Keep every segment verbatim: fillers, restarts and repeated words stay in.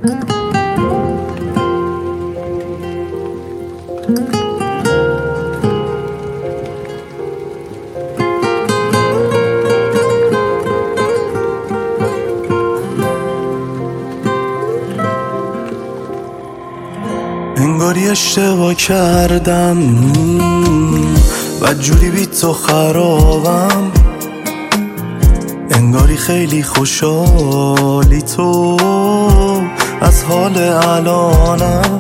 انگاری اشتباه کردم، بدجوری بی تو خرابم. انگاری خیلی خوشحالی تو از حال الانم.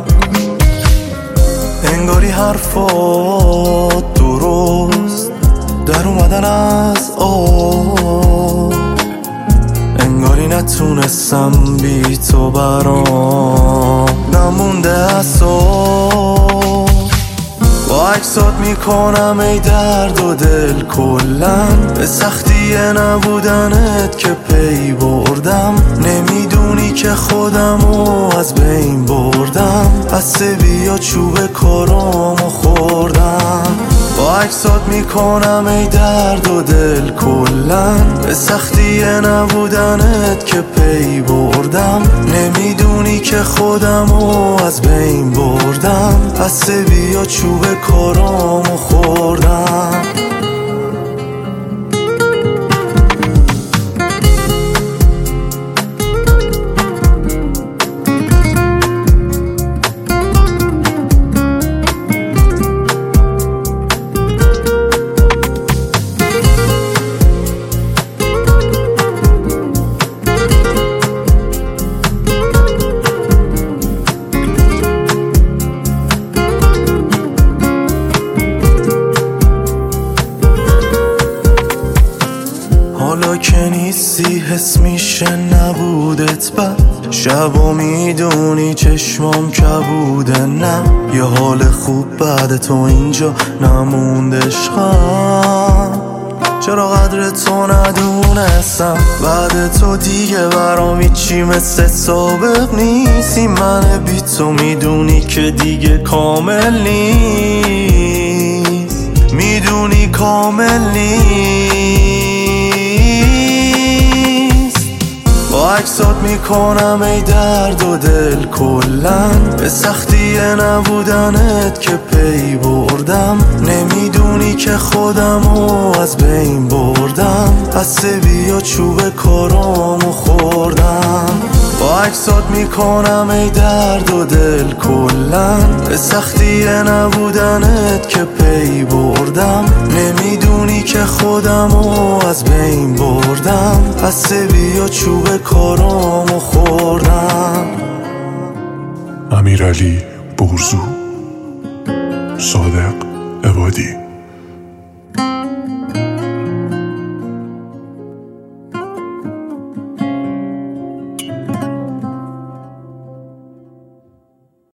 انگاری حرفات درست در اومدن از آب. انگاری نتونستم بی تو برام نمونده اصاب. با عکسات میکنم ای درد و دل کلن، به سختی نبودنت که پی بردم. نمیدونی که خودمو از بین بردم، پس بیا چوب کارامو خوردم. با عکسات میکنم ای درد و دل کلن، به سختی نبودنت که پی بردم. نمیدونی که خودمو از بین بردم، پس بیا چوب کارامو خوردم. حالا که نیستی حس میشه نبودت بد. شبا میدونی چشمام کبوده، نه یه حال خوب بعد تو اینجا نمونده عشقم. چرا قدر تو ندونستم، بعد تو دیگه برام هیچی مثل سابق نیستی. من بی تو میدونی که دیگه کامل نیست، میدونی کامل نیست. با عکسات میکنم ای درد و دل کلن، به سختی نبودنت که پی بردم. نمیدونی که خودمو از بین بردم، پس بیا چوب کارامو خوردم. با عکسات میکنم ای درد و دل کلن، به سختی نبودنت که پی بردم. نمیدونی که خودمو از بین بردم، پس بیا چوب کارامو خوردم. امیرعلی بورزو، صادق عبادی.